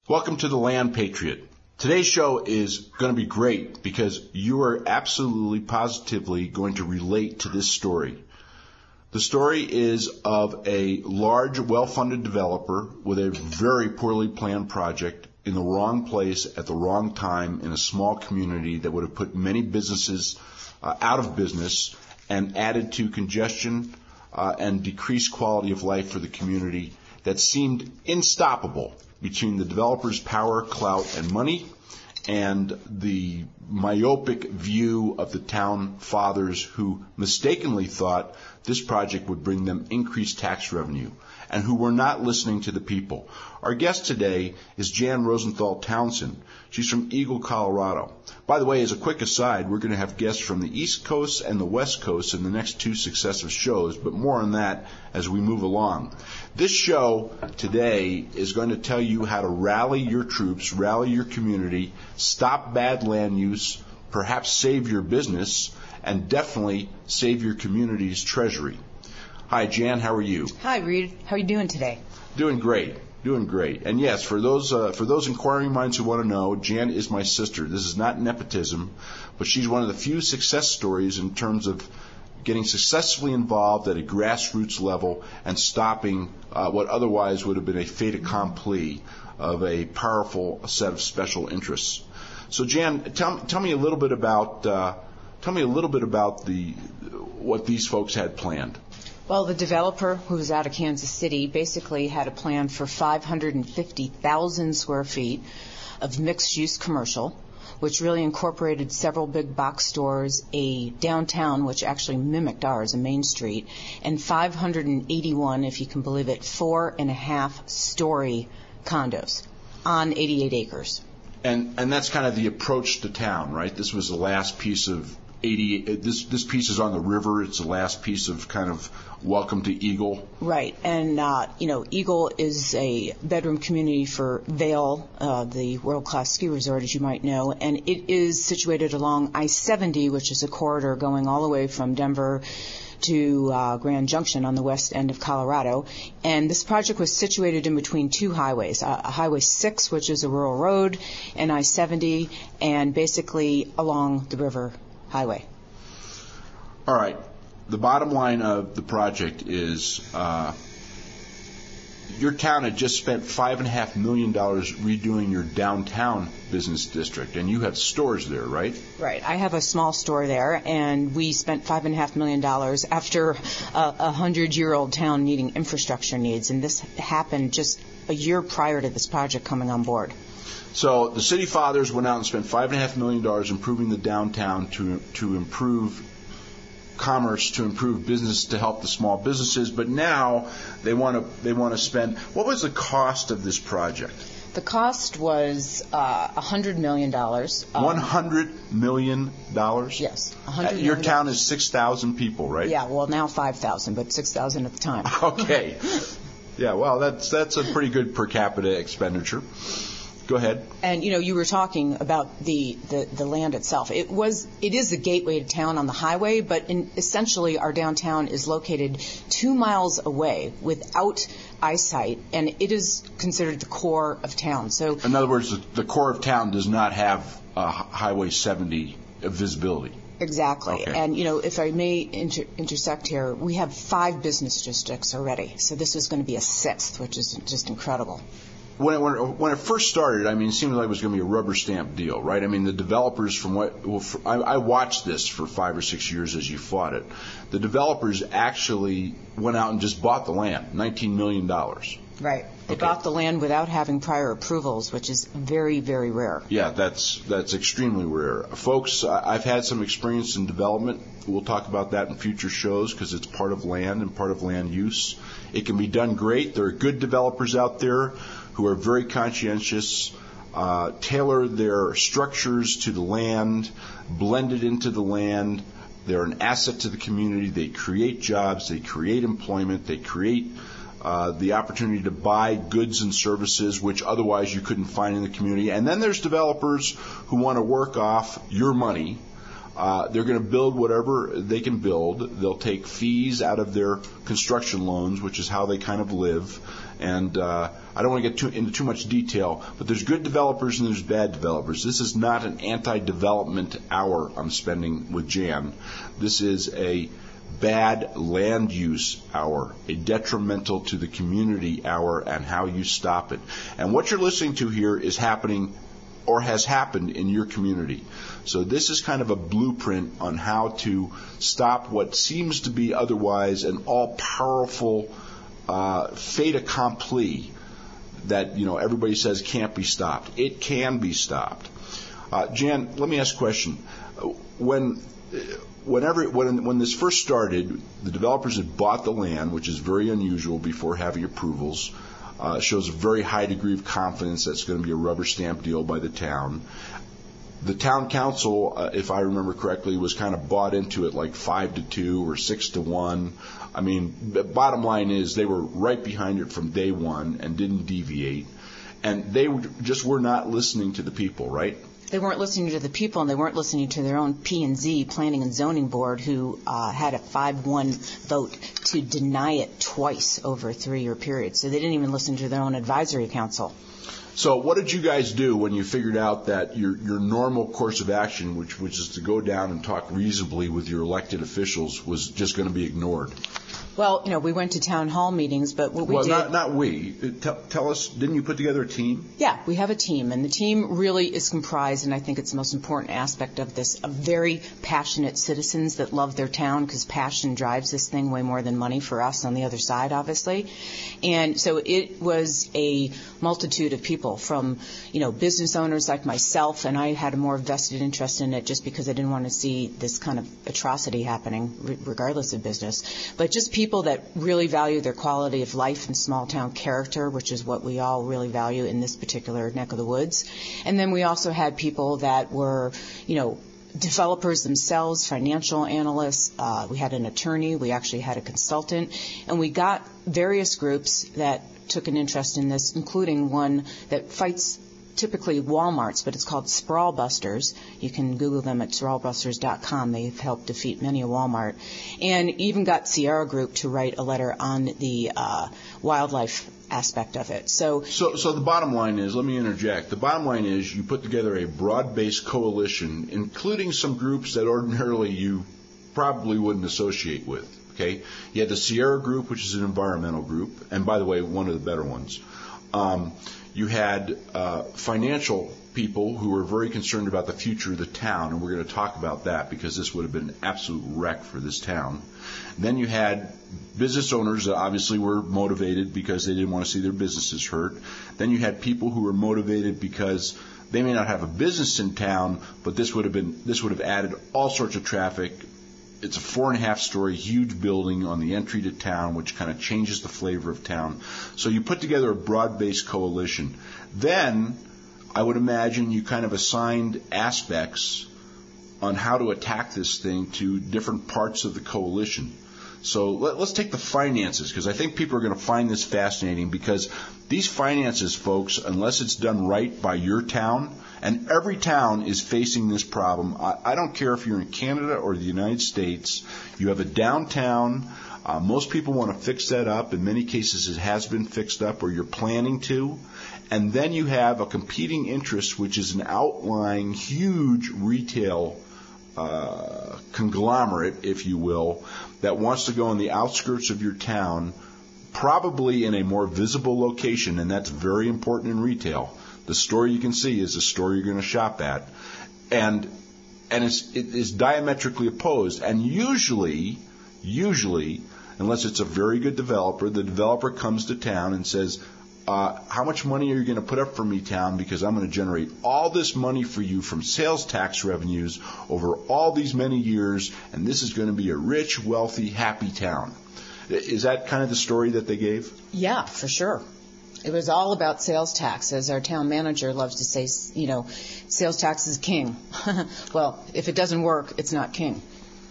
Welcome to the Land Patriot. Today's show is going to be great because you are absolutely positively going to relate to this story. The story is of a large, well-funded developer with a very poorly planned project in the wrong place at the wrong time in a small community that would have put many businesses out of business and added to congestion and decreased quality of life for the community that seemed unstoppable between the developer's power, clout, and money and the myopic view of the town fathers who mistakenly thought this project would bring them increased tax revenue and who were not listening to the people. Our guest today is Jan Rosenthal Townsend. She's from Eagle, Colorado. By the way, as a quick aside, we're going to have guests from the East Coast and the West Coast in the next two successive shows, but more on that as we move along. This show today is going to tell you how to rally your troops, rally your community, stop bad land use, perhaps save your business, and definitely save your community's treasury. Hi, Jan. How are you? Hi, Reed. How are you doing today? Doing great. Doing great. And yes, for those inquiring minds who want to know, Jan is my sister. This is not nepotism, but she's one of the few success stories in terms of getting successfully involved at a grassroots level and stopping what otherwise would have been a fait accompli of a powerful set of special interests. So, Jan, tell me a little bit about what these folks had planned. Well, the developer, who was out of Kansas City, basically had a plan for 550,000 square feet of mixed-use commercial, which really incorporated several big box stores, a downtown, which actually mimicked ours, a Main Street, and 581, if you can believe it, 4.5-story condos on 88 acres. And that's kind of the approach to town, right? This was the last piece of 88. This piece is on the river. It's the last piece of kind of welcome to Eagle. Right. And, Eagle is a bedroom community for Vail, the world-class ski resort, as you might know. And it is situated along I-70, which is a corridor going all the way from Denver to Grand Junction on the west end of Colorado. And this project was situated in between two highways, Highway 6, which is a rural road, and I-70, and basically along the river highway. All right. The bottom line of the project is your town had just spent $5.5 million redoing your downtown business district, and you have stores there, right? Right. I have a small store there, and we spent $5.5 million after a 100-year-old town needing infrastructure needs, and this happened just a year prior to this project coming on board. So the city fathers went out and spent $5.5 million improving the downtown to improve commerce, to improve business, to help the small businesses. But now they want to spend. What was the cost of this project? The cost was $100 million. $100 million? Yes. Your town is 6,000 people, right? Yeah. Well, now 5,000, but 6,000 at the time. Okay. Yeah. Well, that's a pretty good per capita expenditure. Go ahead. And you were talking about the land itself. It is the gateway to town on the highway, but essentially our downtown is located 2 miles away without eyesight, and it is considered the core of town. So, in other words, the core of town does not have Highway 70 visibility. Exactly. Okay. And, if I may intersect here, we have 5 business districts already. So this is going to be a 6th, which is just incredible. When it first started, it seemed like it was going to be a rubber stamp deal, right? The developers I watched this for 5 or 6 years as you fought it. The developers actually went out and just bought the land, $19 million. Right. They bought the land without having prior approvals, which is very, very rare. Yeah, that's extremely rare. Folks, I've had some experience in development. We'll talk about that in future shows because it's part of land and part of land use. It can be done great. There are good developers out there who are very conscientious, tailor their structures to the land, blend it into the land. They're an asset to the community. They create jobs. They create employment. They create the opportunity to buy goods and services which otherwise you couldn't find in the community. And then there's developers who want to work off your money They're going to build whatever they can build. They'll take fees out of their construction loans, which is how they kind of live. And I don't want to get into too much detail, but there's good developers and there's bad developers. This is not an anti-development hour I'm spending with Jan. This is a bad land use hour, a detrimental to the community hour, and how you stop it. And what you're listening to here is happening or has happened in your community. So this is kind of a blueprint on how to stop what seems to be otherwise an all-powerful fait accompli that everybody says can't be stopped. It can be stopped. Jan, let me ask a question. When this first started, the developers had bought the land, which is very unusual before having approvals. Shows a very high degree of confidence that's going to be a rubber stamp deal by the town. The town council, if I remember correctly, was kind of bought into it like 5-2 or 6-1. I mean, the bottom line is they were right behind it from day one and didn't deviate. And they just were not listening to the people, right? They weren't listening to the people, and they weren't listening to their own P&Z, Planning and Zoning Board, who had a 5-1 vote to deny it twice over a 3-year period. So they didn't even listen to their own advisory council. So what did you guys do when you figured out that your normal course of action, which is to go down and talk reasonably with your elected officials, was just going to be ignored? Well, we went to town hall meetings, but what we did... Well, not we. Tell us, didn't you put together a team? Yeah, we have a team, and the team really is comprised, and I think it's the most important aspect of this, of very passionate citizens that love their town, because passion drives this thing way more than money for us on the other side, obviously. And so it was a multitude of people from, business owners like myself, and I had a more vested interest in it just because I didn't want to see this kind of atrocity happening, regardless of business. But just people that really value their quality of life and small town character, which is what we all really value in this particular neck of the woods. And then we also had people that were, developers themselves, financial analysts. We had an attorney. We actually had a consultant. And we got various groups that took an interest in this, including one that fights typically Walmarts, but it's called Sprawl Busters. You can Google them at sprawlbusters.com. They've helped defeat many a Walmart. And even got Sierra Group to write a letter on the wildlife aspect of it. So the bottom line is, let me interject, the bottom line is you put together a broad-based coalition, including some groups that ordinarily you probably wouldn't associate with. Okay? You had the Sierra Group, which is an environmental group, and by the way, one of the better ones. You had financial people who were very concerned about the future of the town, and we're going to talk about that because this would have been an absolute wreck for this town. And then you had business owners that obviously were motivated because they didn't want to see their businesses hurt. Then you had people who were motivated because they may not have a business in town, but this would have added all sorts of traffic. It's a 4.5-story huge building on the entry to town, which kind of changes the flavor of town. So you put together a broad-based coalition. Then I would imagine you kind of assigned aspects on how to attack this thing to different parts of the coalition. So let's take the finances, because I think people are going to find this fascinating, because these finances, folks, unless it's done right by your town, and every town is facing this problem. I don't care if you're in Canada or the United States. You have a downtown. Most people want to fix that up. In many cases, it has been fixed up, or you're planning to. And then you have a competing interest, which is an outlying, huge retail conglomerate, if you will, that wants to go on the outskirts of your town, probably in a more visible location, and that's very important in retail. The store you can see is the store you're going to shop at. And it is diametrically opposed. And usually, unless it's a very good developer, the developer comes to town and says, how much money are you going to put up for me, town? Because I'm going to generate all this money for you from sales tax revenues over all these many years, and this is going to be a rich, wealthy, happy town. Is that kind of the story that they gave? Yeah, for sure. It was all about sales tax. As our town manager loves to say, sales tax is king. Well, if it doesn't work, it's not king.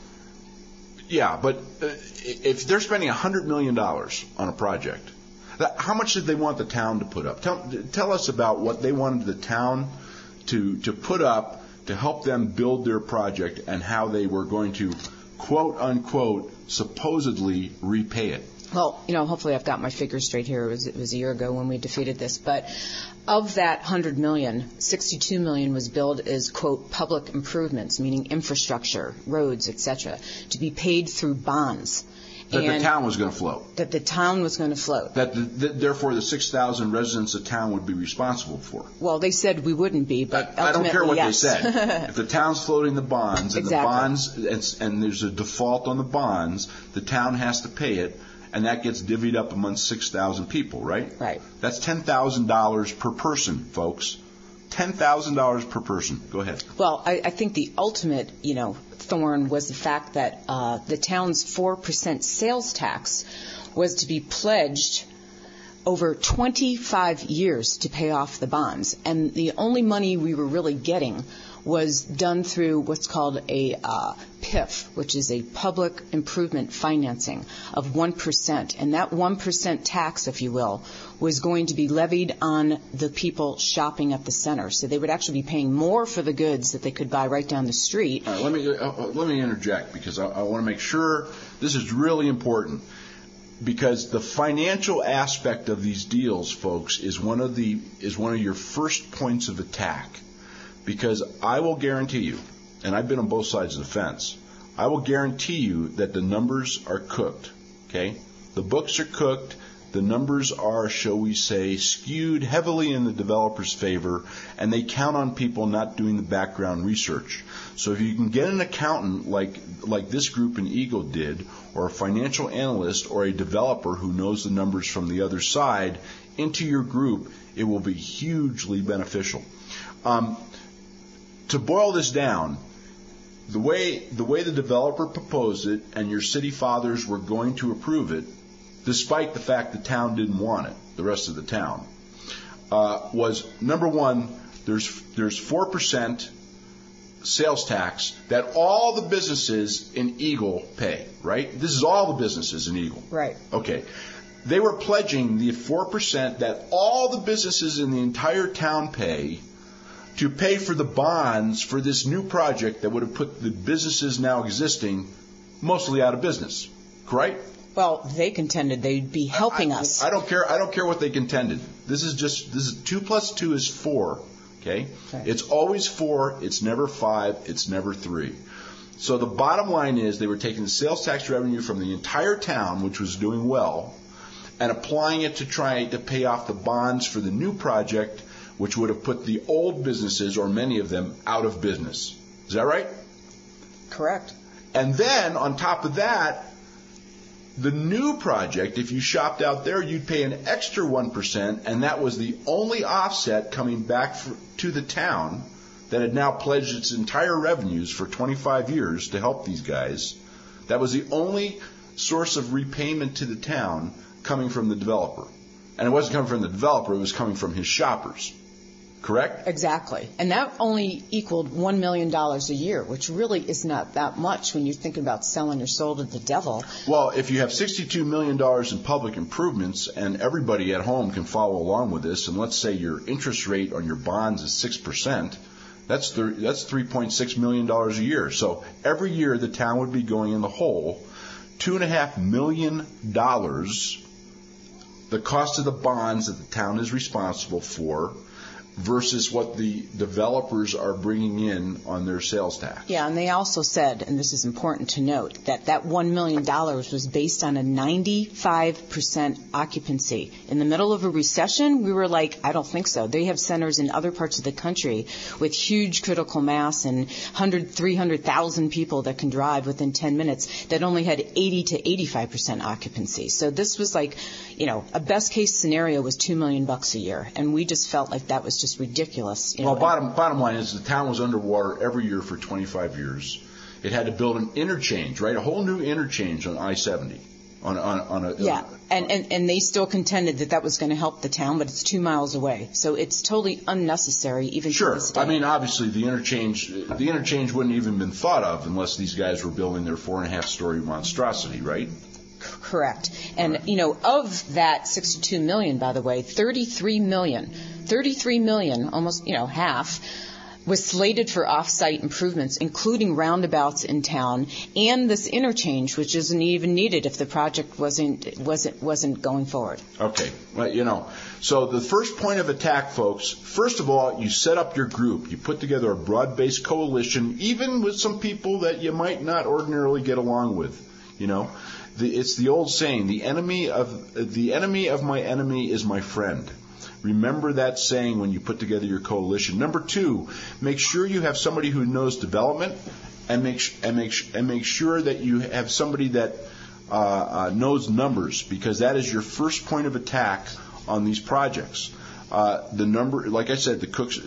Yeah, but if they're spending $100 million on a project, how much did they want the town to put up? Tell us about what they wanted the town to put up to help them build their project and how they were going to, quote unquote, supposedly repay it. Well, hopefully I've got my figures straight here. It was a year ago when we defeated this. But of that $100 million, $62 million was billed as, quote, public improvements, meaning infrastructure, roads, etc., to be paid through bonds. That the town was going to float. That the town was going to float. Therefore, the 6,000 residents of town would be responsible for it. Well, they said we wouldn't be, but I don't care what yes. they said. If the town's floating the bonds, and exactly. the bonds, and there's a default on the bonds, the town has to pay it, and that gets divvied up amongst 6,000 people, right? Right. That's $10,000 per person, folks. $10,000 per person. Go ahead. Well, I think the ultimate, thorn was the fact that the town's 4% sales tax was to be pledged over 25 years to pay off the bonds. And the only money we were really getting was done through what's called a PIF, which is a public improvement financing of 1%. And that 1% tax, if you will, was going to be levied on the people shopping at the center. So they would actually be paying more for the goods that they could buy right down the street. All right, let me interject because I want to make sure this is really important. Because the financial aspect of these deals, folks, is one of your first points of attack. Because I will guarantee you, and I've been on both sides of the fence, I will guarantee you that the numbers are cooked. Okay, the books are cooked. The numbers are, shall we say, skewed heavily in the developer's favor, and they count on people not doing the background research. So if you can get an accountant like this group in Eagle did, or a financial analyst, or a developer who knows the numbers from the other side into your group, it will be hugely beneficial. To boil this down, the way the developer proposed it, and your city fathers were going to approve it, despite the fact the town didn't want it, the rest of the town, was, number one, there's 4% sales tax that all the businesses in Eagle pay, right? This is all the businesses in Eagle. Right. Okay. They were pledging the 4% that all the businesses in the entire town pay to pay for the bonds for this new project that would have put the businesses now existing mostly out of business. Correct? Well, they contended they'd be helping us. I don't care what they contended. This is 2 plus 2 is 4. Okay? It's always 4. It's never 5. It's never 3. So the bottom line is they were taking the sales tax revenue from the entire town, which was doing well, and applying it to try to pay off the bonds for the new project, which would have put the old businesses, or many of them, out of business. Is that right? Correct. And then, on top of that, the new project, if you shopped out there, you'd pay an extra 1%, and that was the only offset coming back to the town that had now pledged its entire revenues for 25 years to help these guys. That was the only source of repayment to the town coming from the developer. And it wasn't coming from the developer, it was coming from his shoppers. Correct? Exactly. And that only equaled $1 million a year, which really is not that much when you're thinking about selling your soul to the devil. Well, if you have $62 million in public improvements, and everybody at home can follow along with this, and let's say your interest rate on your bonds is 6%, that's $3.6 million a year. So every year the town would be going in the hole $2.5 million, the cost of the bonds that the town is responsible for, versus what the developers are bringing in on their sales tax. Yeah, and they also said, and this is important to note, that $1 million was based on a 95% occupancy. In the middle of a recession, we were like, I don't think so. They have centers in other parts of the country with huge critical mass and 300,000 people that can drive within 10 minutes that only had 80 to 85% occupancy. So this was like, a best case scenario was $2 million a year, and we just felt like that was just ridiculous. Well, bottom line is the town was underwater every year for 25 years. It had to build an interchange, right? A whole new interchange on I-70. And they still contended that was going to help the town, but it's 2 miles away. So it's totally unnecessary, even to this day. I mean, obviously, the interchange wouldn't even been thought of unless these guys were building their 4.5-story monstrosity, right? Correct. And, of that $62 million, by the way, $33 million, almost, half, was slated for off-site improvements, including roundabouts in town and this interchange, which isn't even needed if the project wasn't going forward. Okay, well, so the first point of attack, folks, first of all, you set up your group. You put together a broad-based coalition, even with some people that you might not ordinarily get along with. It's the old saying: the enemy of my enemy is my friend. Remember that saying when you put together your coalition. Number 2, make sure you have somebody who knows development, and make sure that you have somebody that knows numbers, because that is your first point of attack on these projects. Like I said,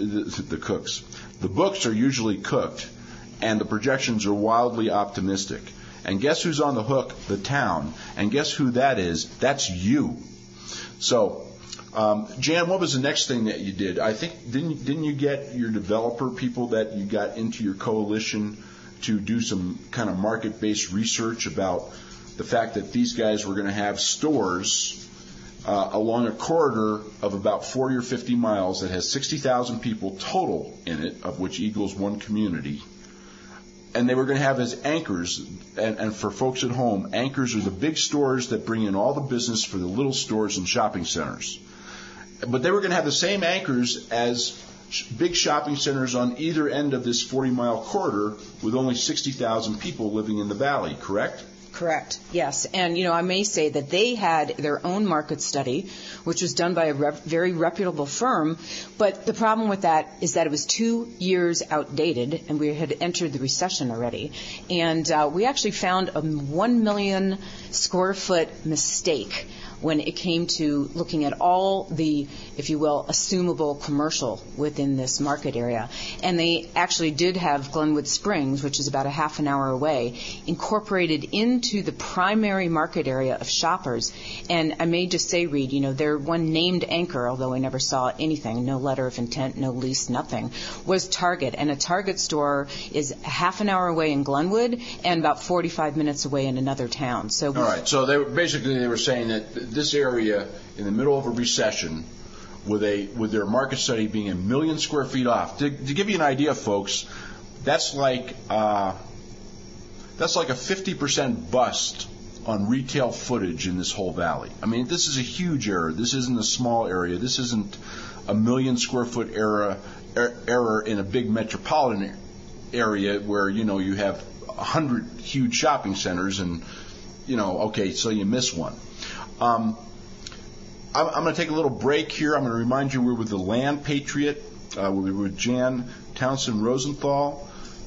the books are usually cooked, and the projections are wildly optimistic. And guess who's on the hook? The town. And guess who that is? That's you. So, Jan, what was the next thing that you did? I think didn't you get your developer people that you got into your coalition to do some kind of market-based research about the fact that these guys were going to have stores along a corridor of about 40 or 50 miles that has 60,000 people total in it, of which Eagle's one community. And they were going to have as anchors, and for folks at home, anchors are the big stores that bring in all the business for the little stores and shopping centers. But they were going to have the same anchors as big shopping centers on either end of this 40-mile corridor with only 60,000 people living in the valley, correct? Correct, yes. And, I may say that they had their own market study, which was done by a very reputable firm. But the problem with that is that it was 2 years outdated, and we had entered the recession already. And we actually found a 1 million square foot mistake when it came to looking at all the, if you will, assumable commercial within this market area. And they actually did have Glenwood Springs, which is about a half an hour away, incorporated into the primary market area of shoppers. And I may just say, Reed, their one named anchor, although I never saw anything, no letter of intent, no lease, nothing, was Target. And a Target store is a half an hour away in Glenwood and about 45 minutes away in another town. So, all right. So they were saying that this area in the middle of a recession, with their market study being 1 million square feet off. To give you an idea, folks, that's like a 50% bust on retail footage in this whole valley. I mean, this is a huge error. This isn't a small area. This isn't a 1 million square foot error in a big metropolitan area where you have 100 huge shopping centers and okay, so you miss one. I'm going to take a little break here. I'm going to remind you we're with the Land Patriot. We're with Jan Townsend Rosenthal.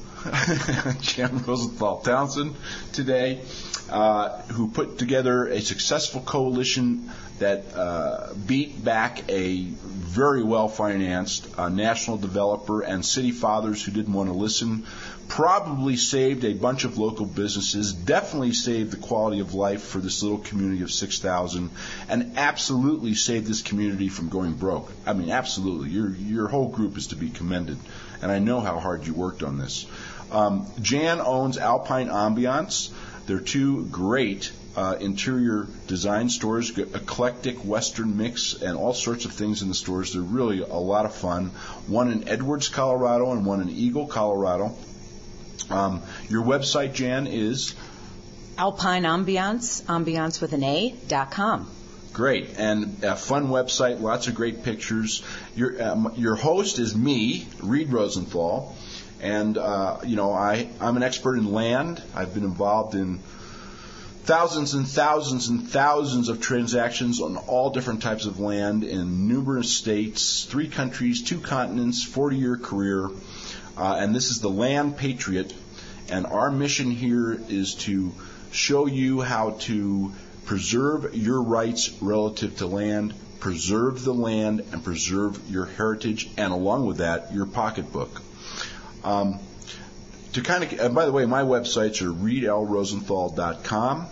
Jan Rosenthal Townsend today, who put together a successful coalition that beat back a very well-financed national developer and city fathers who didn't want to listen. Probably saved a bunch of local businesses, definitely saved the quality of life for this little community of 6,000, and absolutely saved this community from going broke. I mean, absolutely. Your whole group is to be commended, and I know how hard you worked on this. Jan owns Alpine Ambiance. They're 2 great interior design stores, eclectic Western mix, and all sorts of things in the stores. They're really a lot of fun. One in Edwards, Colorado, and one in Eagle, Colorado. Your website, Jan, is? Alpine Ambiance, ambiance with an A.com. Great, and a fun website, lots of great pictures. Your host is me, Reed Rosenthal, and I'm an expert in land. I've been involved in thousands and thousands and thousands of transactions on all different types of land in numerous states, 3 countries, 2 continents, 40-year career. And this is the Land Patriot, and our mission here is to show you how to preserve your rights relative to land, preserve the land, and preserve your heritage, and along with that, your pocketbook. And by the way, my websites are reedlrosenthal.com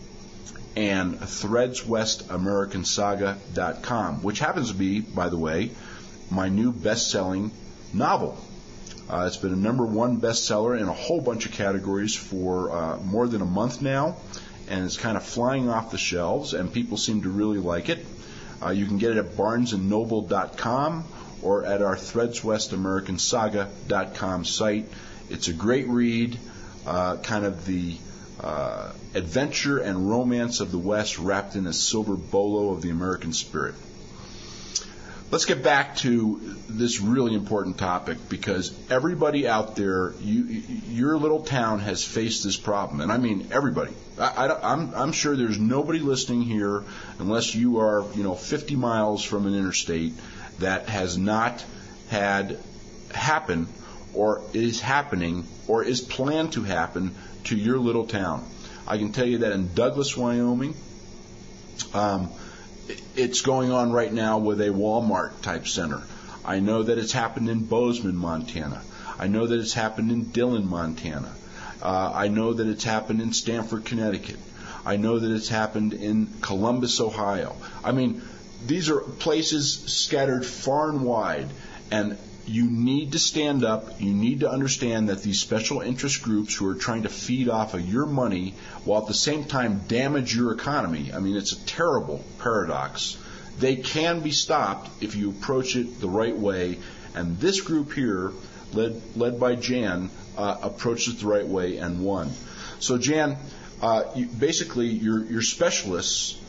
and threadswestamericansaga.com, which happens to be, by the way, my new best-selling novel. It's been a #1 bestseller in a whole bunch of categories for more than a month now, and it's kind of flying off the shelves, and people seem to really like it. You can get it at barnesandnoble.com or at our threadswestamericansaga.com site. It's a great read, kind of the adventure and romance of the West wrapped in a silver bolo of the American spirit. Let's get back to this really important topic, because everybody out there, your little town has faced this problem, and I mean everybody. I'm sure there's nobody listening here, unless you are 50 miles from an interstate, that has not had happen, or is happening, or is planned to happen to your little town. I can tell you that in Douglas, Wyoming, it's going on right now with a Walmart type center. I know that it's happened in Bozeman, Montana. I know that it's happened in Dillon, Montana. I know that it's happened in Stamford, Connecticut. I know that it's happened in Columbus, Ohio. I mean, these are places scattered far and wide, and you need to stand up. You need to understand that these special interest groups who are trying to feed off of your money while at the same time damage your economy, I mean, it's a terrible paradox. They can be stopped if you approach it the right way, and this group here, led by Jan, approached it the right way and won. So Jan, basically your specialists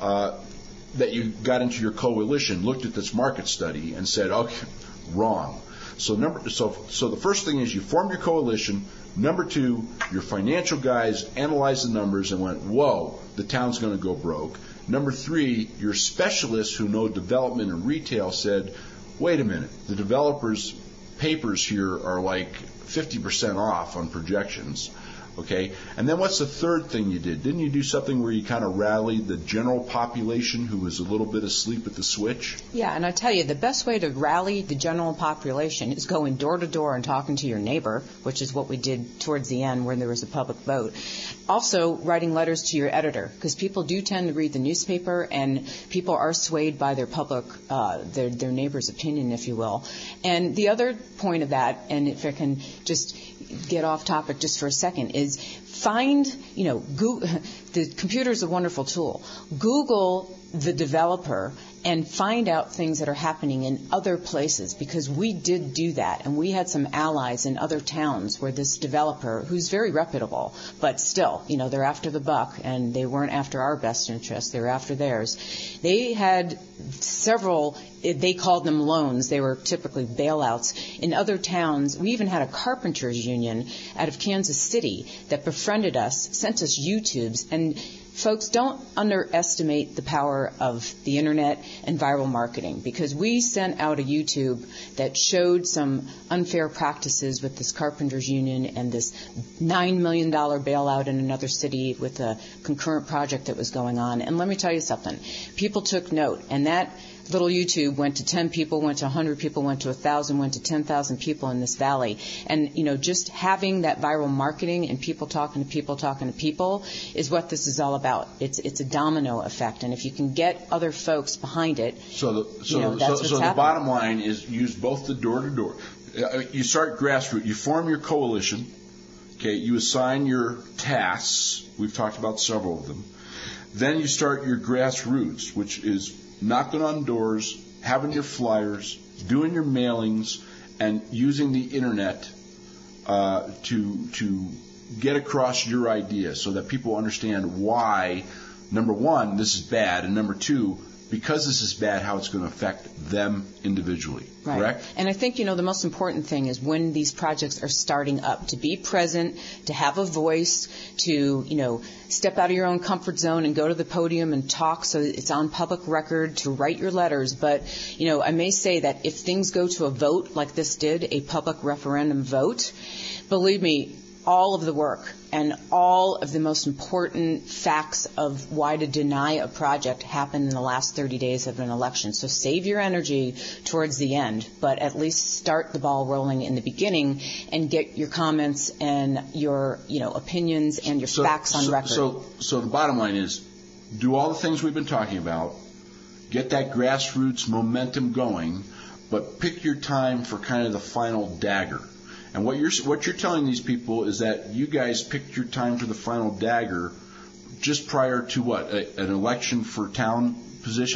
that you got into your coalition looked at this market study and said, okay, wrong. So the first thing is you formed your coalition. Number two, your financial guys analyzed the numbers and went, whoa, the town's going to go broke. Number three, your specialists who know development and retail said, wait a minute, the developers' papers here are like 50% off on projections. Okay, and then what's the third thing you did? Didn't you do something where you kind of rallied the general population who was a little bit asleep at the switch? Yeah, and I tell you, the best way to rally the general population is going door to door and talking to your neighbor, which is what we did towards the end when there was a public vote. Also, writing letters to your editor, because people do tend to read the newspaper, and people are swayed by their public, their neighbor's opinion, if you will. And the other point of that, and if I can just get off topic just for a second, is find, Google, the computer's a wonderful tool. Google the developer and find out things that are happening in other places, because we did do that, and we had some allies in other towns where this developer, who's very reputable, but still, they're after the buck, and they weren't after our best interests, they were after theirs. They had several, they called them loans, they were typically bailouts. In other towns, we even had a carpenters union out of Kansas City that befriended us, sent us YouTubes, and folks, don't underestimate the power of the internet and viral marketing, because we sent out a YouTube that showed some unfair practices with this carpenters union and this $9 million bailout in another city with a concurrent project that was going on. And let me tell you something. People took note, and that little YouTube went to 10 people, went to 100 people, went to 1,000, went to 10,000 people in this valley. And, just having that viral marketing and people talking to people is what this is all about. It's a domino effect. And if you can get other folks behind it, that's what's happening. The bottom line is use both the door-to-door. You start grassroots. You form your coalition. Okay, you assign your tasks. We've talked about several of them. Then you start your grassroots, which is knocking on doors, having your flyers, doing your mailings, and using the internet to get across your idea so that people understand why, number one, this is bad, and number two, because this is bad, how it's going to affect them individually. Right. Correct? And I think, the most important thing is when these projects are starting up, to be present, to have a voice, to, step out of your own comfort zone and go to the podium and talk so it's on public record, to write your letters. But, I may say that if things go to a vote like this did, a public referendum vote, believe me, all of the work and all of the most important facts of why to deny a project happened in the last 30 days of an election. So save your energy towards the end, but at least start the ball rolling in the beginning and get your comments and your, opinions and your facts on record. So the bottom line is, do all the things we've been talking about, get that grassroots momentum going, but pick your time for kind of the final dagger. And what you're telling these people is that you guys picked your time for the final dagger just prior to what? An election for town positions?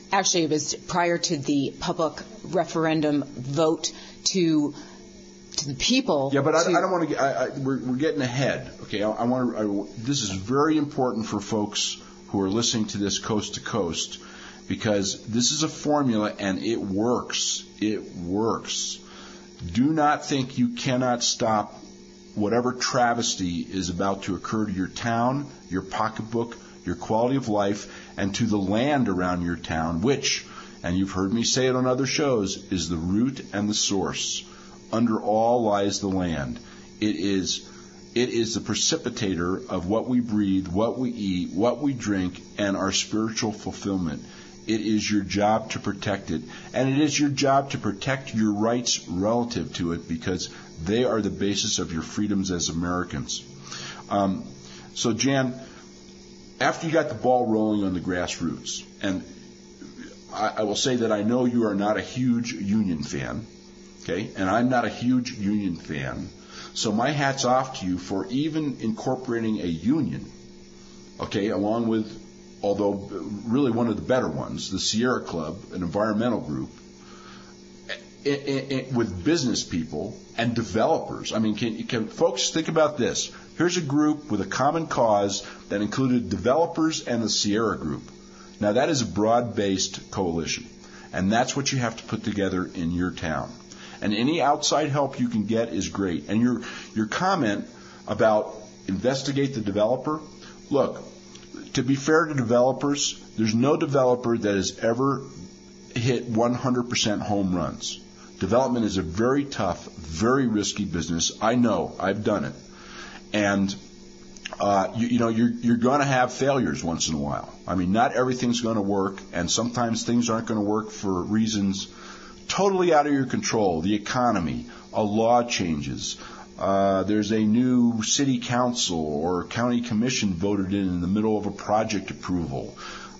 Actually, it was prior to the public referendum vote to the people. Yeah, but I don't want to. We're getting ahead. Okay, this is very important for folks who are listening to this coast to coast, because this is a formula and it works. It works. Do not think you cannot stop whatever travesty is about to occur to your town, your pocketbook, your quality of life, and to the land around your town, which, and you've heard me say it on other shows, is the root and the source. Under all lies the land. It is the precipitator of what we breathe, what we eat, what we drink, and our spiritual fulfillment. It is your job to protect it. And it is your job to protect your rights relative to it, because they are the basis of your freedoms as Americans. So, Jan, after you got the ball rolling on the grassroots, and I will say that I know you are not a huge union fan, okay, and I'm not a huge union fan, so my hat's off to you for even incorporating a union, okay, along with, although really one of the better ones, the Sierra Club, an environmental group, with business people and developers. I mean, can folks think about this? Here's a group with a common cause that included developers and the Sierra Group. Now, that is a broad-based coalition, and that's what you have to put together in your town. And any outside help you can get is great. And your comment about investigate the developer, look, to be fair to developers, there's no developer that has ever hit 100% home runs. Development is a very tough, very risky business. I know. I've done it. And you're going to have failures once in a while. I mean, not everything's going to work, and sometimes things aren't going to work for reasons totally out of your control. The economy, a law changes, there's a new city council or county commission voted in the middle of a project approval.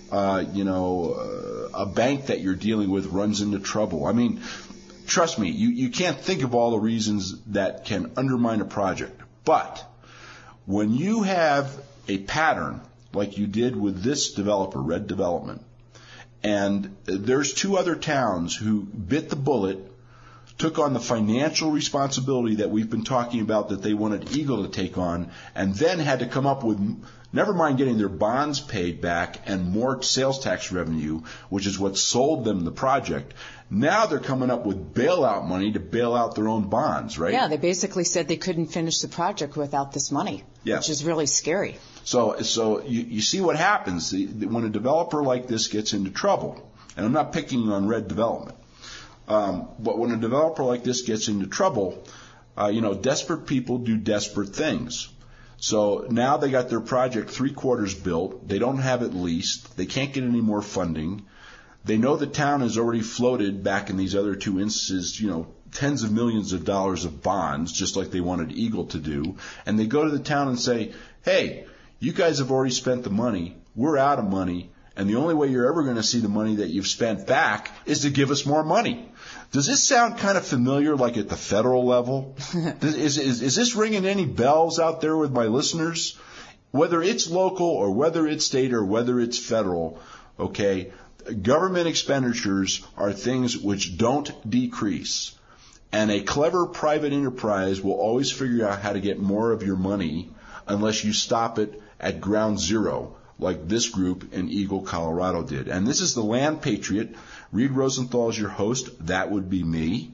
A bank that you're dealing with runs into trouble. I mean, trust me, you can't think of all the reasons that can undermine a project. But when you have a pattern like you did with this developer, Red Development, and there's two other towns who bit the bullet, took on the financial responsibility that we've been talking about that they wanted Eagle to take on, and then had to come up with, never mind getting their bonds paid back and more sales tax revenue, which is what sold them the project. Now they're coming up with bailout money to bail out their own bonds, right? Yeah, they basically said they couldn't finish the project without this money, which is really scary. So you see what happens when a developer like this gets into trouble. And I'm not picking on Red Development. But when a developer like this gets into trouble, desperate people do desperate things. So now they got their project 3/4 built. They don't have it leased. They can't get any more funding. They know the town has already floated back in these other two instances, tens of millions of dollars of bonds, just like they wanted Eagle to do. And they go to the town and say, hey, you guys have already spent the money. We're out of money. And the only way you're ever going to see the money that you've spent back is to give us more money. Does this sound kind of familiar, like at the federal level? Is this ringing any bells out there with my listeners? Whether it's local or whether it's state or whether it's federal, okay, government expenditures are things which don't decrease. And a clever private enterprise will always figure out how to get more of your money unless you stop it at ground zero, like this group in Eagle, Colorado did. And this is the Land Patriot. Reed Rosenthal is your host. That would be me.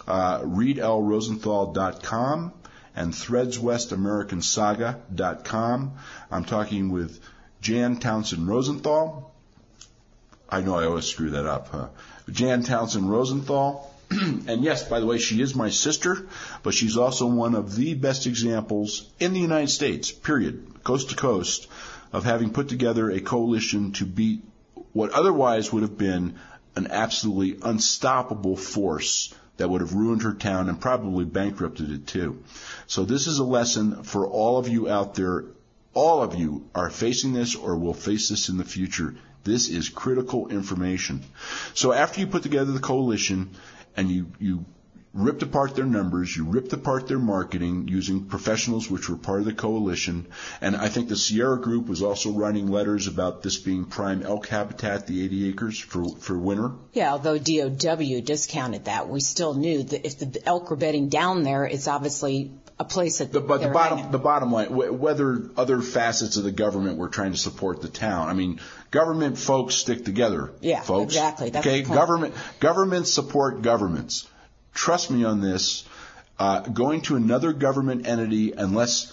ReedLRosenthal.com and ThreadsWestAmericanSaga.com. I'm talking with Jan Townsend Rosenthal. I know I always screw that up, huh? Jan Townsend Rosenthal. And yes, by the way, she is my sister, but she's also one of the best examples in the United States, period, coast to coast, of having put together a coalition to beat what otherwise would have been an absolutely unstoppable force that would have ruined her town and probably bankrupted it too. So this is a lesson for all of you out there. All of you are facing this or will face this in the future. This is critical information. So after you put together the coalition and you ripped apart their numbers, you ripped apart their marketing using professionals which were part of the coalition, and I think the Sierra Group was also writing letters about this being prime elk habitat, the 80 acres for winter. Yeah, although DOW discounted that, we still knew that if the elk were bedding down there, it's obviously a place that the bottom line, whether other facets of the government were trying to support the town. I mean, government folks stick together. Yeah, folks. Exactly. That's okay, the point. Governments support governments. Trust me on this. Going to another government entity, unless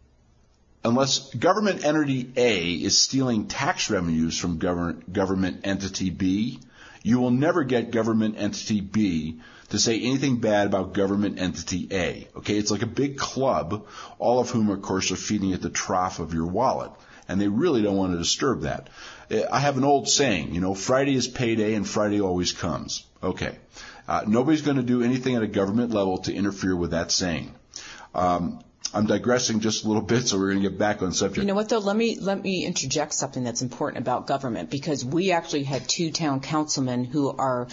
government entity A is stealing tax revenues from government entity B, you will never get government entity B to say anything bad about government entity A. Okay, it's like a big club, all of whom, of course, are feeding at the trough of your wallet, and they really don't want to disturb that. I have an old saying, Friday is payday and Friday always comes. Okay, nobody's going to do anything at a government level to interfere with that saying. I'm digressing just a little bit, so we're going to get back on subject. You know what, though? Let me interject something that's important about government, because we actually had 2 town councilmen who are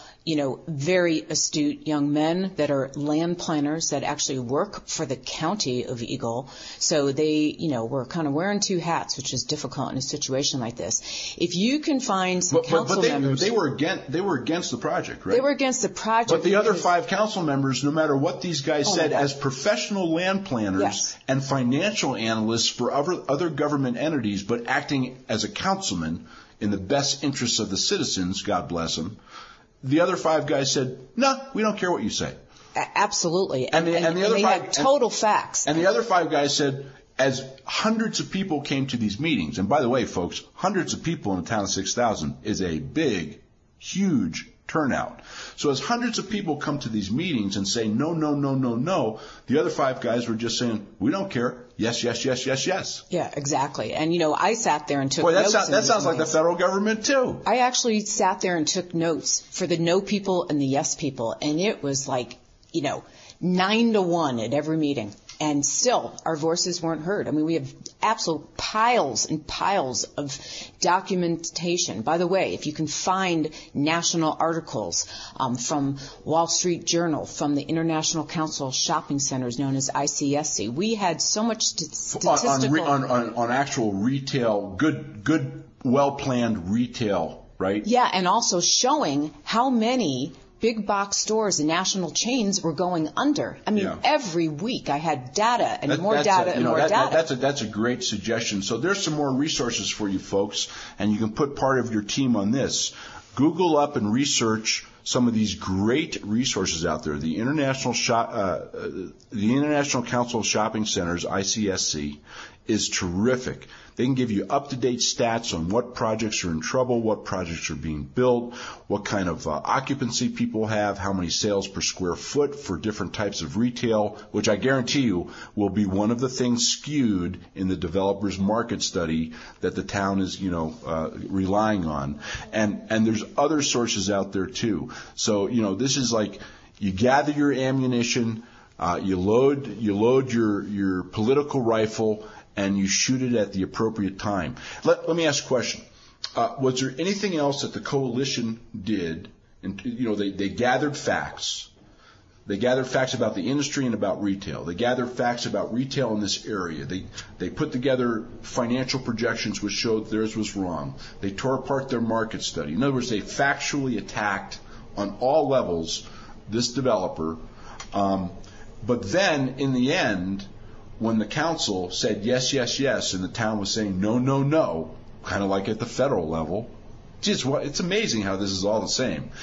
very astute young men that are land planners that actually work for the county of Eagle. So they, were kind of wearing 2 hats, which is difficult in a situation like this. If you can find some council members, they were against the project, right? They were against the project. But the other 5 council members, no matter what these guys said, as professional land planners and financial analysts for other government entities, but acting as a councilman in the best interests of the citizens, God bless them. The other 5 guys said, "No, we don't care what you say." Absolutely. And the other they 5 had total facts. And the other 5 guys said, as hundreds of people came to these meetings, and by the way, folks, hundreds of people in a town of 6,000 is a big, huge turnout. So as hundreds of people come to these meetings and say, no, no, no, no, no, the other 5 guys were just saying, we don't care. Yes, yes, yes, yes, yes. Yeah, exactly. And, I sat there and took notes. That sounds like the federal government, too. I actually sat there and took notes for the no people and the yes people. And it was like, 9-1 at every meeting. And still, our voices weren't heard. I mean, we have absolute piles and piles of documentation. By the way, if you can find national articles from Wall Street Journal, from the International Council of Shopping Centers, known as ICSC, we had so much statistical... On actual retail, good, well-planned retail, right? Yeah, and also showing how many big box stores and national chains were going under. I mean, every week I had data and more data. That's a great suggestion. So there's some more resources for you folks, and you can put part of your team on this. Google up and research some of these great resources out there. The International Council of Shopping Centers, ICSC, is terrific. They can give you up-to-date stats on what projects are in trouble, what projects are being built, what kind of occupancy people have, how many sales per square foot for different types of retail, which I guarantee you will be one of the things skewed in the developer's market study that the town is, relying on. And there's other sources out there too. So, this is like you gather your ammunition, you load your political rifle, and you shoot it at the appropriate time. Let me ask a question. Was there anything else that the coalition did? And, they gathered facts. They gathered facts about the industry and about retail. They gathered facts about retail in this area. They put together financial projections which showed theirs was wrong. They tore apart their market study. In other words, they factually attacked on all levels this developer. But then, in the end, when the council said yes, yes, yes, and the town was saying no, no, no, kind of like at the federal level, it's amazing how this is all the same.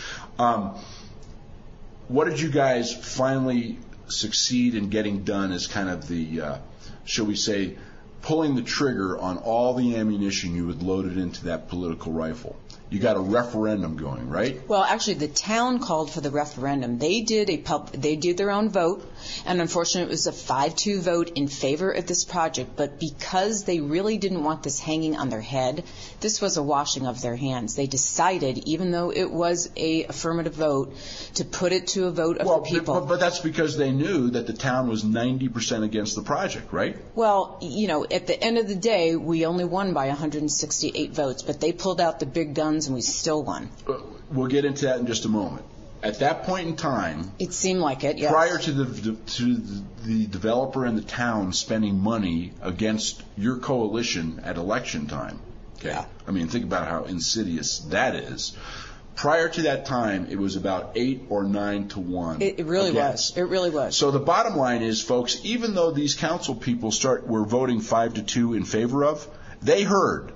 What did you guys finally succeed in getting done as kind of the, shall we say, pulling the trigger on all the ammunition you had loaded into that political rifle? You got a referendum going, right? Well, actually, the town called for the referendum. They did their own vote, and unfortunately, it was a 5-2 vote in favor of this project. But because they really didn't want this hanging on their head, this was a washing of their hands. They decided, even though it was a affirmative vote, to put it to a vote of the people. But that's because they knew that the town was 90% against the project, right? Well, at the end of the day, we only won by 168 votes, but they pulled out the big guns and we still won. We'll get into that in just a moment. At that point in time, it seemed like it. Yes. Prior to the developer and the town spending money against your coalition at election time. Okay. Yeah. I mean, think about how insidious that is. Prior to that time, it was about 8 or 9 to 1. It really was. It really was. So the bottom line is, folks, even though these council people were voting 5-2 in favor of, they heard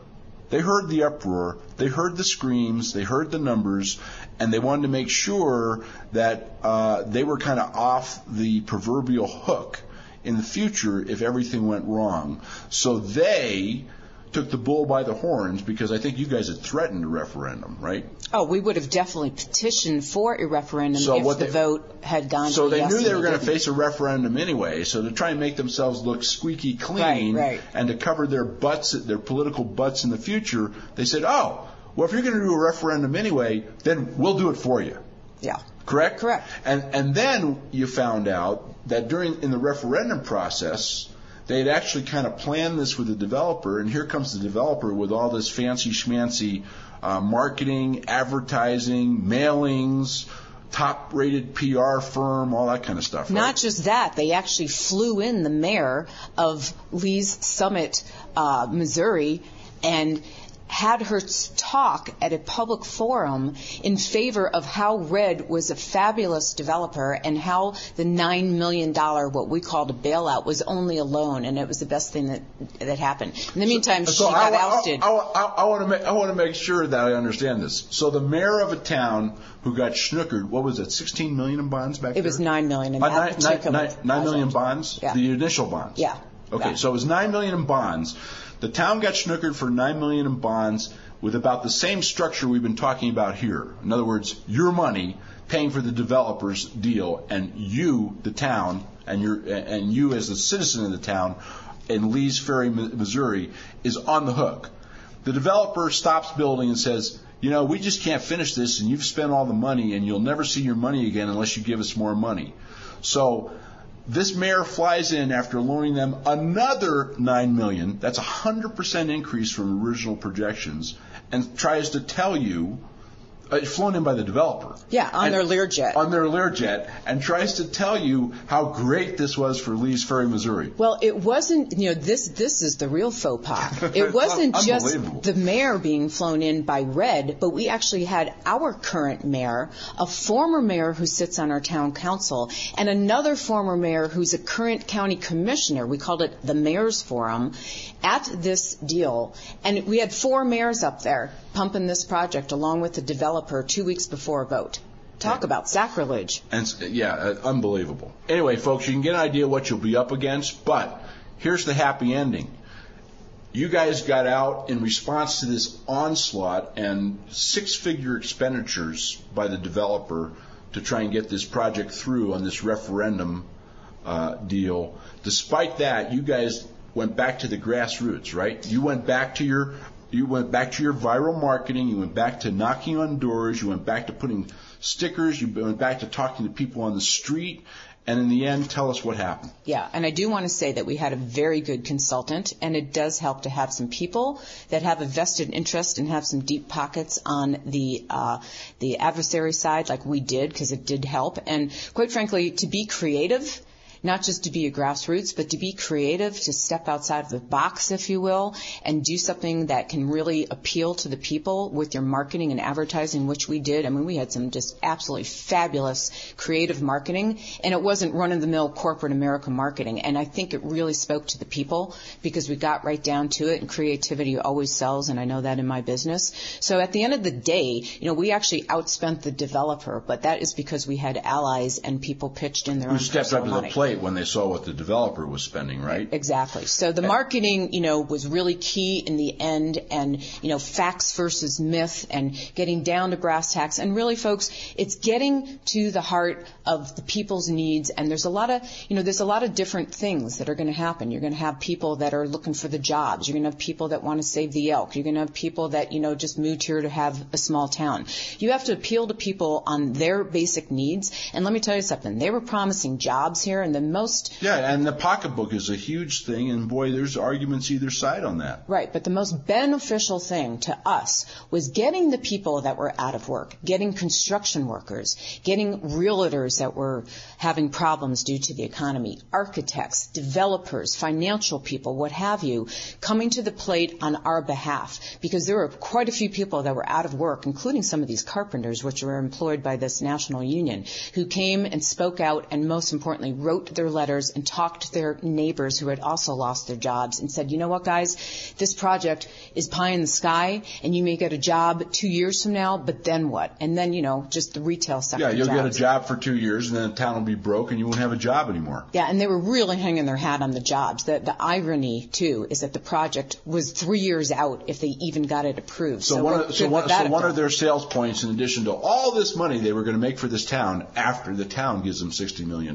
the uproar, they heard the screams, they heard the numbers, and they wanted to make sure that they were kind of off the proverbial hook in the future if everything went wrong. So they took the bull by the horns, because I think you guys had threatened a referendum, right? Oh, we would have definitely petitioned for a referendum if the vote had gone to yes. So they knew they were going to face a referendum anyway, so to try and make themselves look squeaky clean and to cover their butts, their political butts in the future, they said, oh, well, if you're going to do a referendum anyway, then we'll do it for you. Yeah. Correct? Correct. And then you found out that in the referendum process, they had actually kind of planned this with the developer, and here comes the developer with all this fancy schmancy marketing, advertising, mailings, top-rated PR firm, all that kind of stuff. Right? Not just that, they actually flew in the mayor of Lee's Summit, Missouri, and had her talk at a public forum in favor of how Red was a fabulous developer and how the $9 million, what we called a bailout, was only a loan, and it was the best thing that happened. In the meantime, she got ousted. I want to make sure that I understand this. So the mayor of a town who got schnookered, what was it, 16 million in bonds back there? It was 9 million in that particular 9 million bonds? Yeah. The initial bonds? Yeah. Okay, yeah. So it was 9 million in bonds. The town got schnookered for $9 million in bonds with about the same structure we've been talking about here. In other words, your money paying for the developer's deal, and you, the town, and you as the citizen of the town in Lee's Ferry, Missouri, is on the hook. The developer stops building and says, we just can't finish this, and you've spent all the money, and you'll never see your money again unless you give us more money. So this mayor flies in after loaning them another $9 million. That's a 100% increase from original projections, and tries to tell you, flown in by the developer. Yeah, on their Learjet. On their Learjet, and tries to tell you how great this was for Lee's Ferry, Missouri. Well, it wasn't, this is the real faux pas. It wasn't just the mayor being flown in by Red, but we actually had our current mayor, a former mayor who sits on our town council, and another former mayor who's a current county commissioner. We called it the Mayor's Forum at this deal. And we had 4 mayors up there pumping this project along with the developer 2 weeks before a vote. Talk about sacrilege. And unbelievable. Anyway, folks, you can get an idea what you'll be up against, but here's the happy ending. You guys got out in response to this onslaught and 6-figure expenditures by the developer to try and get this project through on this referendum deal. Despite that, you guys went back to the grassroots, right? You went back to your viral marketing. You went back to knocking on doors. You went back to putting stickers. You went back to talking to people on the street. And in the end, tell us what happened. Yeah, and I do want to say that we had a very good consultant, and it does help to have some people that have a vested interest and have some deep pockets on the adversary side, like we did, because it did help. And quite frankly, to be creative, not just to be a grassroots, but to be creative, to step outside of the box, if you will, and do something that can really appeal to the people with your marketing and advertising, which we did. I mean, we had some just absolutely fabulous creative marketing, and it wasn't run-of-the-mill corporate America marketing. And I think it really spoke to the people because we got right down to it, and creativity always sells, and I know that in my business. So at the end of the day, we actually outspent the developer, but that is because we had allies and people pitched in their own personal money. Who stepped up to the plate when they saw what the developer was spending, right? Exactly. So the marketing, was really key in the end, and, facts versus myth and getting down to brass tacks. And really, folks, it's getting to the heart of the people's needs. And there's a lot of different things that are going to happen. You're going to have people that are looking for the jobs. You're going to have people that want to save the elk. You're going to have people that, just moved here to have a small town. You have to appeal to people on their basic needs. And let me tell you something. They were promising jobs here in the most... Yeah, and the pocketbook is a huge thing, and boy, there's arguments either side on that. Right, but the most beneficial thing to us was getting the people that were out of work, getting construction workers, getting realtors that were having problems due to the economy, architects, developers, financial people, what have you, coming to the plate on our behalf, because there were quite a few people that were out of work, including some of these carpenters, which were employed by this national union, who came and spoke out and, most importantly, wrote their letters and talked to their neighbors who had also lost their jobs and said, you know what, guys, this project is pie in the sky, and you may get a job 2 years from now, but then what? And then, just the retail sector. Yeah, you'll jobs. get a job for 2 years, and then the town will be broke, and you won't have a job anymore. Yeah, and they were really hanging their hat on the jobs. The irony, too, is that the project was 3 years out if they even got it approved. So one of their sales points, in addition to all this money they were going to make for this town after the town gives them $60 million,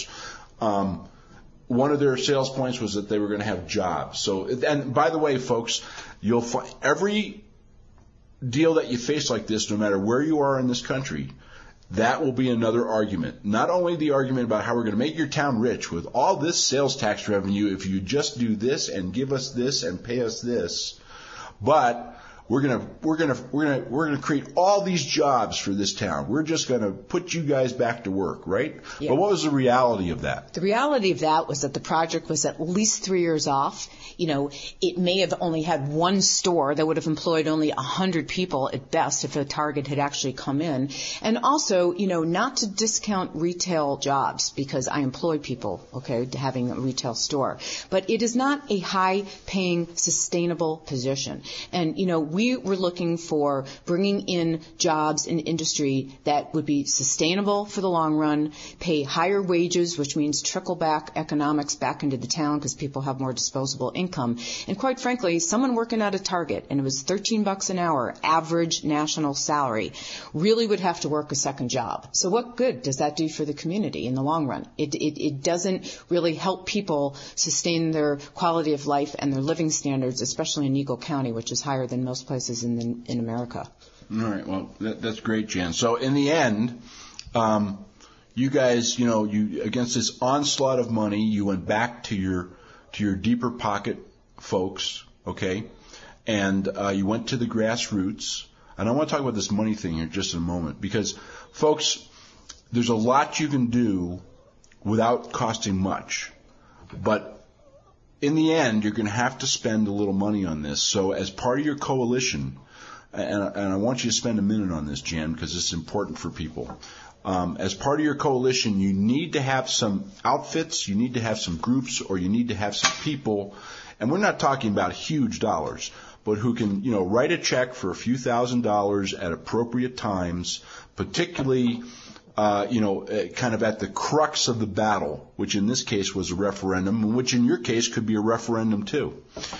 one of their sales points was that they were going to have jobs. So, and by the way, folks, you'll find every deal that you face like this, no matter where you are in this country, that will be another argument. Not only the argument about how we're going to make your town rich with all this sales tax revenue if you just do this and give us this and pay us this, but we're gonna create all these jobs for this town. We're just gonna put you guys back to work, right? Yeah. But what was the reality of that? The reality of that was that the project was at least 3 years off. It may have only had one store that would have employed only 100 people at best if a target had actually come in. And also, not to discount retail jobs, because I employ people, having a retail store. But it is not a high-paying, sustainable position. And, we were looking for bringing in jobs in industry that would be sustainable for the long run, pay higher wages, which means trickle back economics back into the town because people have more disposable income. And quite frankly, someone working at a Target, and it was $13 an hour, average national salary, really would have to work a second job. So what good does that do for the community in the long run? It doesn't really help people sustain their quality of life and their living standards, especially in Eagle County, which is higher than most places in America. All right. Well, that's great, Jan. So in the end, you guys, you against this onslaught of money, you went back to your deeper pocket folks, okay, and you went to the grassroots. And I want to talk about this money thing here just in a moment, because, folks, there's a lot you can do without costing much, but in the end, you're going to have to spend a little money on this. So as part of your coalition, and I want you to spend a minute on this, Jan, because it's important for people. As part of your coalition, you need to have some outfits, you need to have some groups, or you need to have some people, and we're not talking about huge dollars, but who can, write a check for a few $1,000s at appropriate times, particularly kind of at the crux of the battle, which in this case was a referendum, and which in your case could be a referendum too.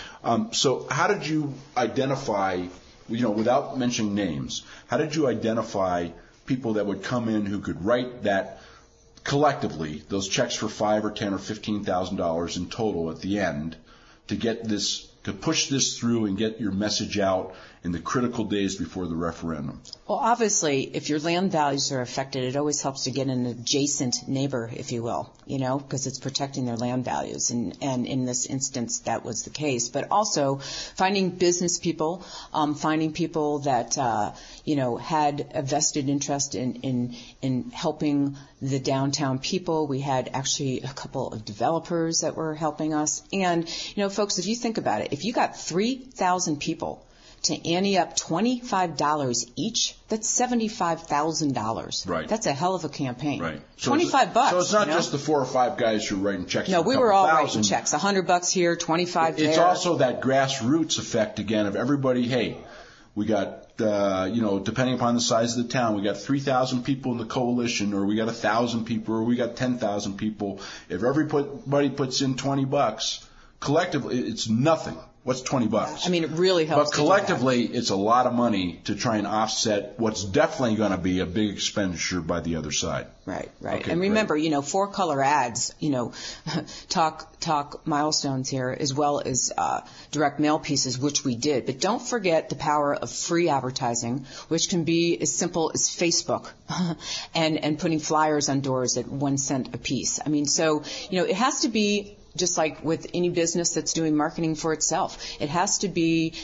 So how did you identify, without mentioning names, how did you identify people that would come in who could write that collectively, those checks for $5,000 or $10,000 or $15,000 in total at the end, to get this, to push this through and get your message out in the critical days before the referendum? Well, obviously, if your land values are affected, it always helps to get an adjacent neighbor, if you will, because it's protecting their land values. And in this instance, that was the case. But also finding business people, finding people that, had a vested interest in helping the downtown people. We had actually a couple of developers that were helping us. And, folks, if you think about it, if you got 3,000 people to ante up $25 each, that's $75,000. Right. That's a hell of a campaign. Right. So $25. So it's not just the 4 or 5 guys who are writing checks. No, for we a were all thousand. writing checks. $100 here, $25 there. It's also that grassroots effect again of everybody. Hey, we got, depending upon the size of the town, we got 3,000 people in the coalition, or we got 1,000 people, or we got 10,000 people. If everybody puts in $20, collectively, it's nothing. What's $20? I mean, it really helps. But collectively, it's a lot of money to try and offset what's definitely going to be a big expenditure by the other side. Right. Okay, and remember, great. 4-color ads, talk milestones here as well as direct mail pieces, which we did. But don't forget the power of free advertising, which can be as simple as Facebook and putting flyers on doors at 1 cent a piece. I mean, so, it has to be just like with any business that's doing marketing for itself. It has to be,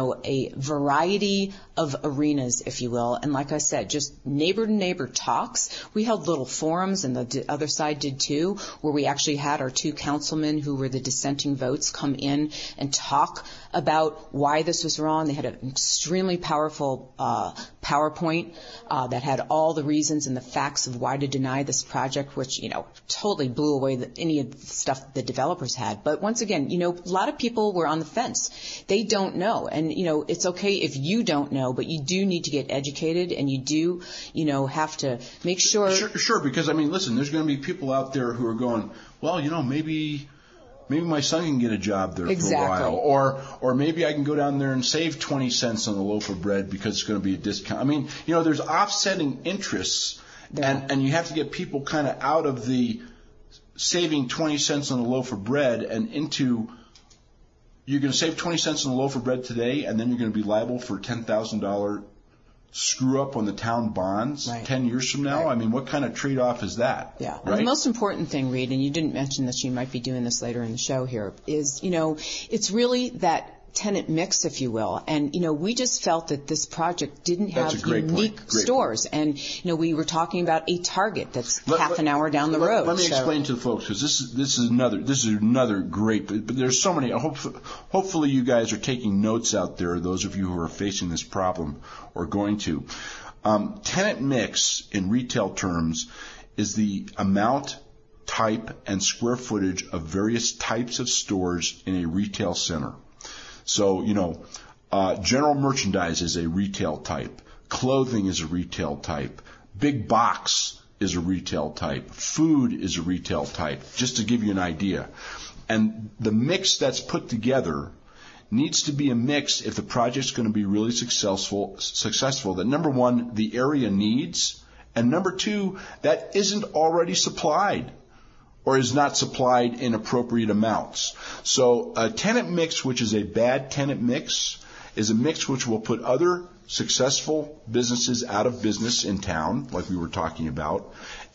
a variety of arenas, if you will. And like I said, just neighbor to neighbor talks. We held little forums, and the other side did too, where we actually had our 2 councilmen who were the dissenting votes come in and talk about why this was wrong. They had an extremely powerful PowerPoint that had all the reasons and the facts of why to deny this project, which, totally blew away any of the stuff the developers had. But once again, a lot of people were on the fence. They don't know. And, it's okay if you don't know, but you do need to get educated, and you do, have to make sure. Sure, because, listen, there's going to be people out there who are going, well, maybe my son can get a job there exactly. for a while. Or maybe I can go down there and save 20 cents on a loaf of bread because it's going to be a discount. There's offsetting interests, and you have to get people kind of out of the saving 20 cents on a loaf of bread and into you're going to save 20 cents on a loaf of bread today, and then you're going to be liable for $10,000 screw up on the town bonds 10 years from now? Right. What kind of trade-off is that? Yeah. Right? Well, the most important thing, Reed, and you didn't mention this, you might be doing this later in the show here, is, it's really that tenant mix, if you will. And, we just felt that this project didn't have unique stores. And, we were talking about a Target that's half an hour down the road. Let me explain to the folks, because this is another great, but there's so many. Hopefully you guys are taking notes out there, those of you who are facing this problem or going to. Tenant mix in retail terms is the amount, type, and square footage of various types of stores in a retail center. So, general merchandise is a retail type. Clothing is a retail type. Big box is a retail type. Food is a retail type, just to give you an idea. And the mix that's put together needs to be a mix if the project's going to be really successful, that number one, the area needs, and number two, that isn't already supplied or is not supplied in appropriate amounts. So a tenant mix, which is a bad tenant mix, is a mix which will put other successful businesses out of business in town, like we were talking about,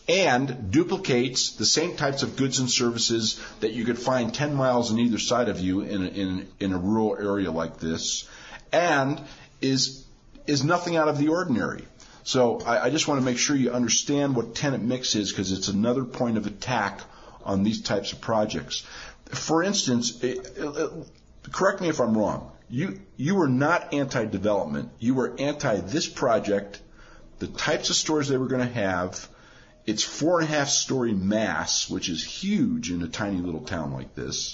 and duplicates the same types of goods and services that you could find 10 miles on either side of you in a rural area like this, and is nothing out of the ordinary. So I just want to make sure you understand what tenant mix is, because it's another point of attack on these types of projects. For instance, correct me if I'm wrong, you were not anti-development. You were anti this project, the types of stores they were going to have, its 4.5-story mass, which is huge in a tiny little town like this.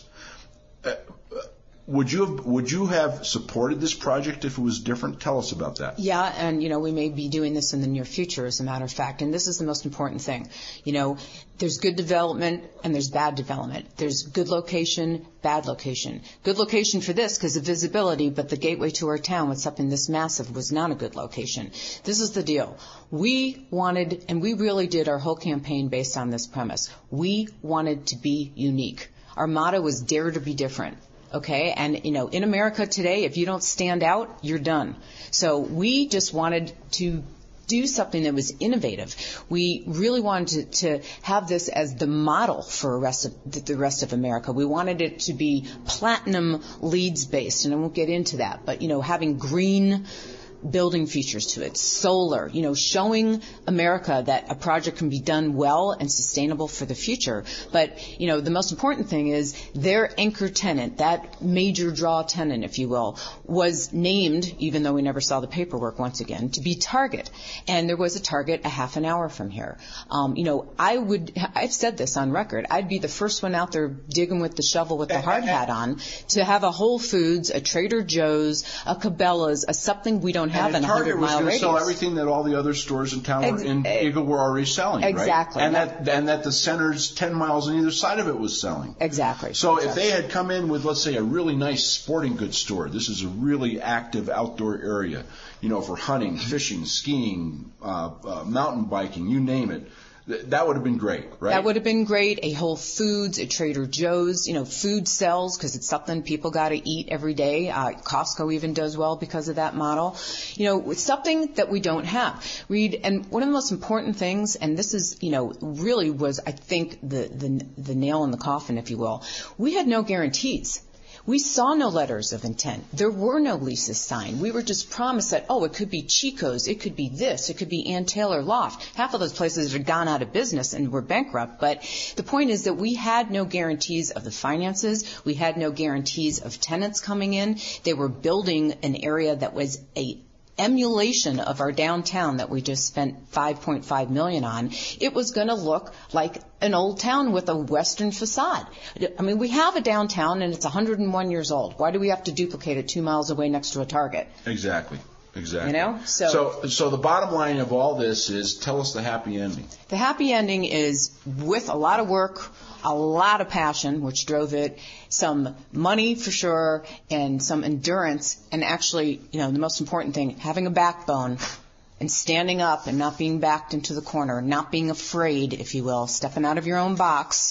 Would you have supported this project if it was different? Tell us about that. Yeah, and we may be doing this in the near future, as a matter of fact. And this is the most important thing. There's good development and there's bad development. There's good location, bad location. Good location for this because of visibility, but the gateway to our town with something this massive was not a good location. This is the deal. We wanted, and we really did our whole campaign based on this premise. We wanted to be unique. Our motto was dare to be different. Okay, and in America today, if you don't stand out, you're done. So we just wanted to do something that was innovative. We really wanted to have this as the model for the rest of America. We wanted it to be platinum LEED based, and I won't get into that, but having green building features to it, solar, showing America that a project can be done well and sustainable for the future. But, the most important thing is their anchor tenant, that major draw tenant, if you will, was named, even though we never saw the paperwork once again, to be Target. And there was a Target a half an hour from here. I've said this on record, I'd be the first one out there digging with the shovel with the hard hat on to have a Whole Foods, a Trader Joe's, a Cabela's, a something we don't don't have an 100-mile radius. Target was going to sell everything that all the other stores in town in Eagle were already selling, exactly. Right? And that the center's 10 miles on either side of it was selling. Exactly. So if they had come in with, let's say, a really nice sporting goods store, this is a really active outdoor area, for hunting, fishing, skiing, mountain biking, you name it. That would have been great, right? That would have been great. A Whole Foods, a Trader Joe's, food sells because it's something people got to eat every day. Costco even does well because of that model. It's something that we don't have. Reed, and one of the most important things, and this is, really was, I think, the nail in the coffin, if you will. We had no guarantees. We saw no letters of intent. There were no leases signed. We were just promised that, it could be Chico's, it could be this, it could be Ann Taylor Loft. Half of those places had gone out of business and were bankrupt. But the point is that we had no guarantees of the finances. We had no guarantees of tenants coming in. They were building an area that was a emulation of our downtown that we just spent $5.5 million on. It was going to look like an old town with a Western facade. I mean, we have a downtown and it's 101 years old. Why do we have to duplicate it 2 miles away next to a Target? Exactly. So the bottom line of all this is, tell us the happy ending. The happy ending is, with a lot of work, a lot of passion, which drove it, some money for sure, and some endurance, and actually, the most important thing, having a backbone and standing up and not being backed into the corner, not being afraid, if you will, stepping out of your own box.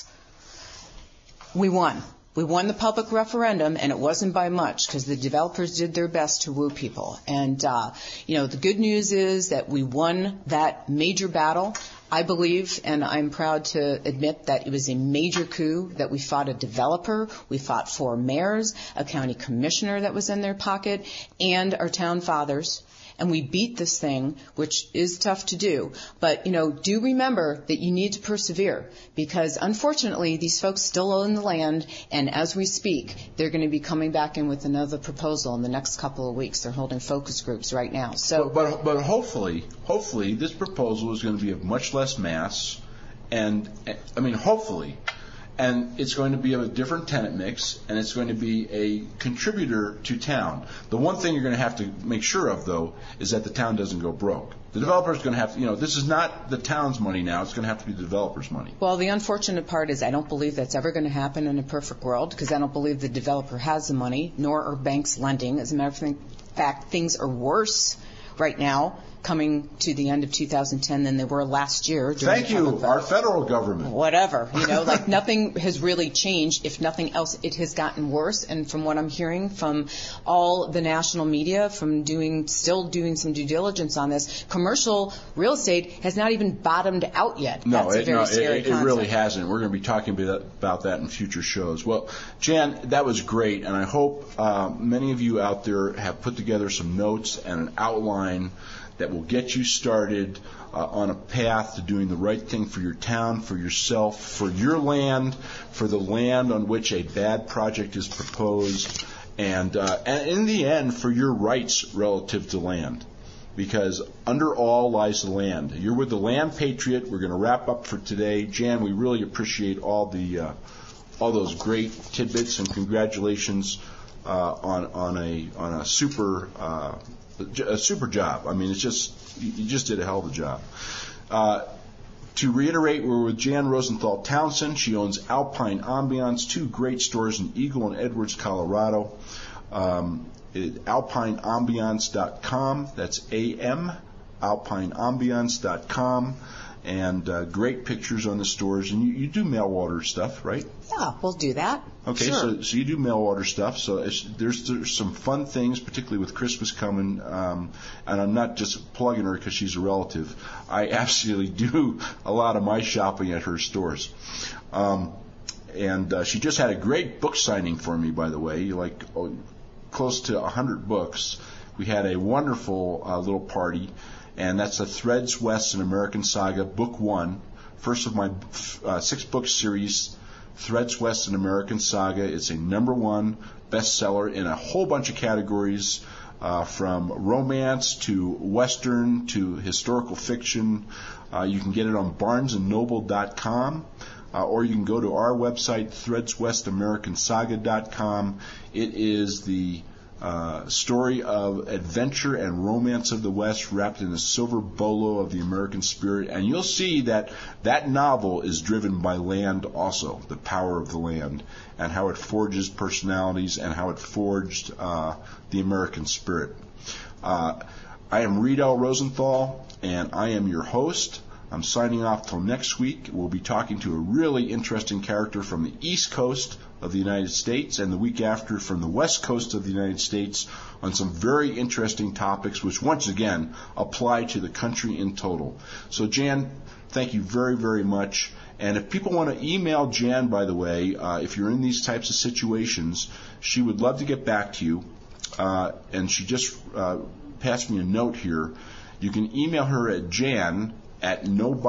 We won. We won the public referendum, and it wasn't by much because the developers did their best to woo people. And, the good news is that we won that major battle. I believe, and I'm proud to admit, that it was a major coup, that we fought a developer, we fought 4 mayors, a county commissioner that was in their pocket, and our town fathers. And we beat this thing, which is tough to do. But, do remember that you need to persevere because, unfortunately, these folks still own the land. And as we speak, they're going to be coming back in with another proposal in the next couple of weeks. They're holding focus groups right now. So, but hopefully, this proposal is going to be of much less mass. And, hopefully. And it's going to be of a different tenant mix, and it's going to be a contributor to town. The one thing you're going to have to make sure of, though, is that the town doesn't go broke. The developer's going to have to, this is not the town's money now. It's going to have to be the developer's money. Well, the unfortunate part is I don't believe that's ever going to happen in a perfect world because I don't believe the developer has the money, nor are banks lending. As a matter of fact, things are worse right now coming to the end of 2010 than they were last year. Thank you, our federal government. Whatever. Nothing has really changed. If nothing else, it has gotten worse. And from what I'm hearing from all the national media, from still doing some due diligence on this, commercial real estate has not even bottomed out yet. No, That's a very scary concept. It really hasn't. We're going to be talking about that in future shows. Well, Jan, that was great, and I hope many of you out there have put together some notes and an outline that will get you started on a path to doing the right thing for your town, for yourself, for your land, for the land on which a bad project is proposed, and in the end, for your rights relative to land. Because under all lies the land. You're with the Land Patriot. We're going to wrap up for today. Jan, we really appreciate all those great tidbits, and congratulations on a super job. I mean, you just did a hell of a job. To reiterate, we're with Jan Rosenthal Townsend. She owns Alpine Ambiance, 2 great stores in Eagle and Edwards, Colorado. Alpineambiance.com. That's A-M, alpineambiance.com. And great pictures on the stores. And you do mail order stuff, right? Yeah, we'll do that. Okay, sure. So you do mail order stuff. So there's some fun things, particularly with Christmas coming. And I'm not just plugging her because she's a relative. I absolutely do a lot of my shopping at her stores. And she just had a great book signing for me, by the way, close to 100 books. We had a wonderful little party. And that's the Threads West: An American Saga, Book 1, first of my 6-book series, Threads West: An American Saga. It's a #1 bestseller in a whole bunch of categories, from romance to Western to historical fiction. You can get it on BarnesandNoble.com, or you can go to our website, threadswestamericansaga.com. It is the story of adventure and romance of the West wrapped in a silver bolo of the American spirit. And you'll see that that novel is driven by land also, the power of the land, and how it forges personalities and how it forged the American spirit. I am Reed L. Rosenthal, and I am your host. I'm signing off till next week. We'll be talking to a really interesting character from the East Coast of the United States, and the week after from the West Coast of the United States, on some very interesting topics which once again apply to the country in total. So Jan, thank you very, very much. And if people want to email Jan, by the way, if you're in these types of situations, she would love to get back to you. And she just passed me a note here. You can email her at Jan at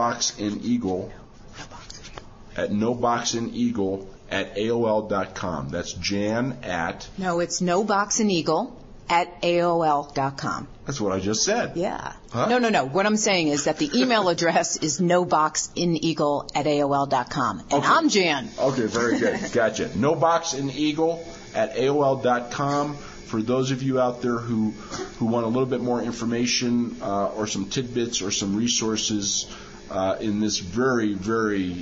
noboxaneagle@AOL.com. That's Jan at... No, it's noboxaneagle@AOL.com. That's what I just said. Yeah. Huh? No. What I'm saying is that the email address is noboxaneagle@AOL.com. And okay. I'm Jan. Okay, very good. Gotcha. noboxaneagle@AOL.com. For those of you out there who want a little bit more information or some tidbits or some resources in this very, very...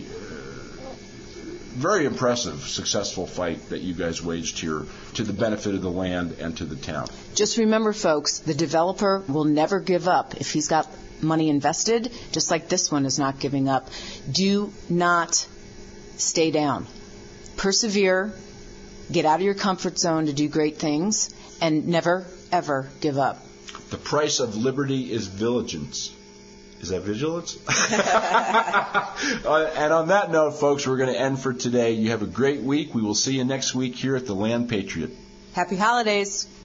very impressive, successful fight that you guys waged here to the benefit of the land and to the town. Just remember, folks, the developer will never give up. If he's got money invested, just like this one is not giving up, do not stay down. Persevere, get out of your comfort zone to do great things, and never, ever give up. The price of liberty is vigilance. Is that vigilance? And on that note, folks, we're going to end for today. You have a great week. We will see you next week here at the Land Patriot. Happy holidays.